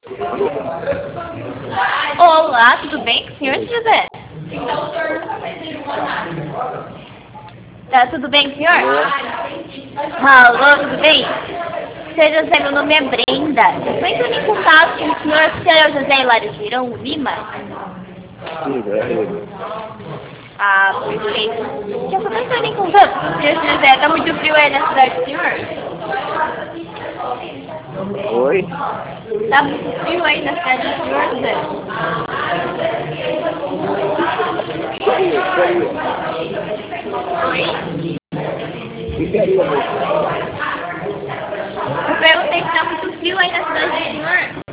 Olá, tudo bem, senhor José? Tá tudo bem, senhor? Alô, tudo bem? Senhor José, meu nome é Brenda. Eu estou entrando em contato com o senhor José Hilário Girão Lima. Sim, velho. Ah, perfeito. Eu estou entrando em contato. Senhor José, tá muito frio aí na cidade do senhor? Oi? Tá muito frio aí na cidade do senhor, José? Oi? Ficaria, moço. Eu perguntei se tá muito frio aí na cidade do senhor.